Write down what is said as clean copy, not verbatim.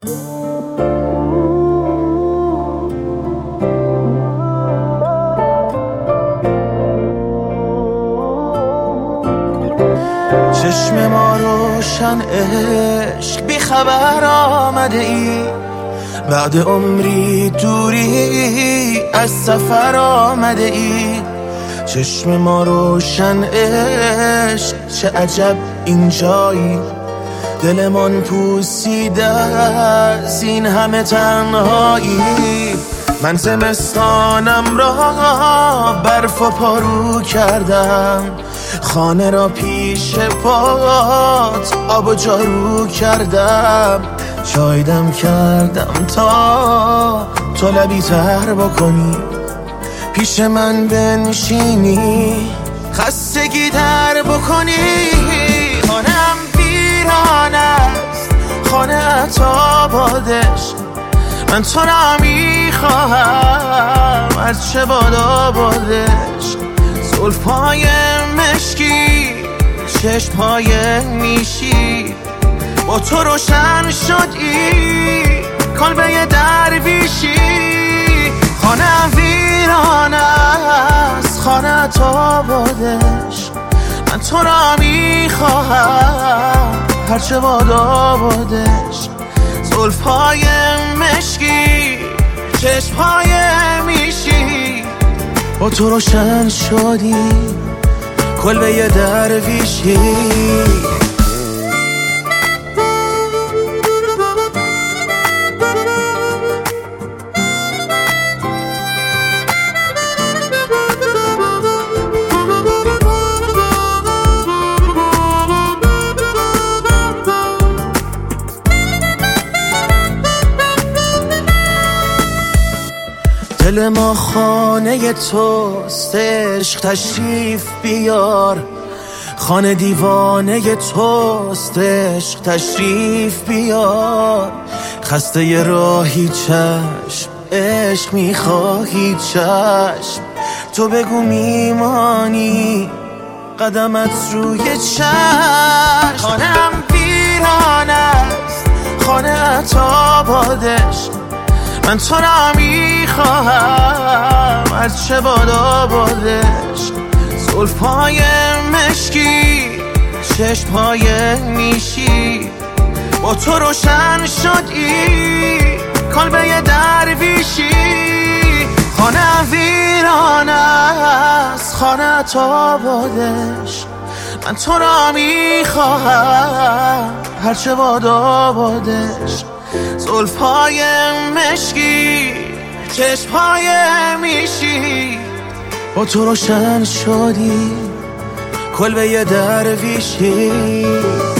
چشم ما روشن عشق بی خبر آمده ای، بعد عمری دوری از سفر آمده ای. چشم ما روشن عشق چه عجب اینجایی، دلمان پوسیده از این همه تنهایی. من زمستانم را برف و پارو کردم، خانه را پیش پات آب و جارو کردم. چایدم کردم تا تو لبی تر بکنی، پیش من بنشینی خستگی در بکنی. خانم ویران است، خانه تا بادش، من تو را میخواهم از چه بادا بادش. زلفای مشکی، چشمهای نیشی، با تو روشن شدی کلبه درویشی. خانه ویران است، خانه تا بادش، من تو را میخواهم هرچه بادا بادش. زلفای مشکی، چشمهای میشی، با تو روشن شدی کلبه درویشی. دل ما خانه توست، عشق تشریف بیار. خانه دیوانه توست، عشق تشریف بیار. خسته ی راهی چشم، عشق میخواهی چشم. تو بگو میمانی قدمت روی چشم. خانم ویران است، خانه تا بادش، من تو را میخواهم از چه بادا بادش. زلفای مشکی، چشمهای نیشی، با تو روشن شدی کلبه درویشی. خانه ویران است، خانه تا بادش، من تو را میخواهم هرچه بادا بادش. زلفای مشکی، چشمهای میشی، با تو روشن شدی کلبه درویشی.